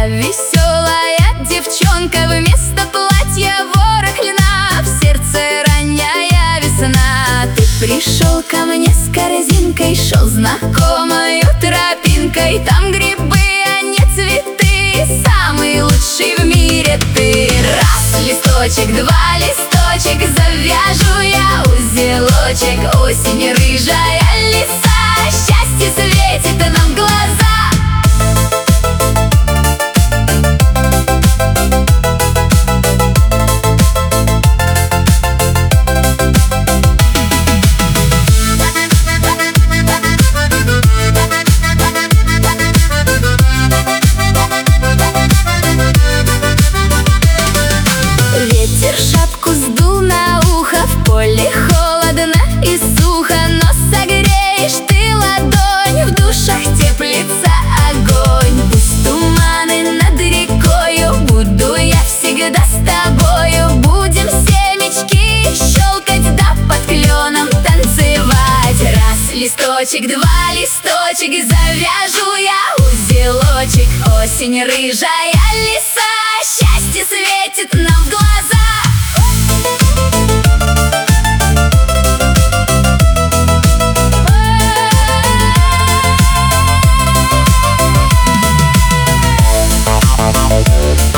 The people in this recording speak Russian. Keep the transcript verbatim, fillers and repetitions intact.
веселая девчонка, вместо платья ворох льна, в сердце ранняя весна. Ты пришел ко мне с корзинкой, шел знакомою тропинкой. Там грибы, а не цветы, самый лучший в мире ты. Раз листочек, два листочек, завяжу я узелочек. Осень рыжая лиса, счастье светит нам в глаза. Ветер шапку сдул на ухо, в поле холодно и сухо, но согреешь ты ладонь, в душах теплится огонь. Пусть туманы над рекою, буду я всегда с тобою. Будем семечки щелкать, да под кленом танцевать. Раз листочек, два листочек, завяжу я узелочек. Осень рыжая лиса, счастье светит нам в глаза. We'll be right back.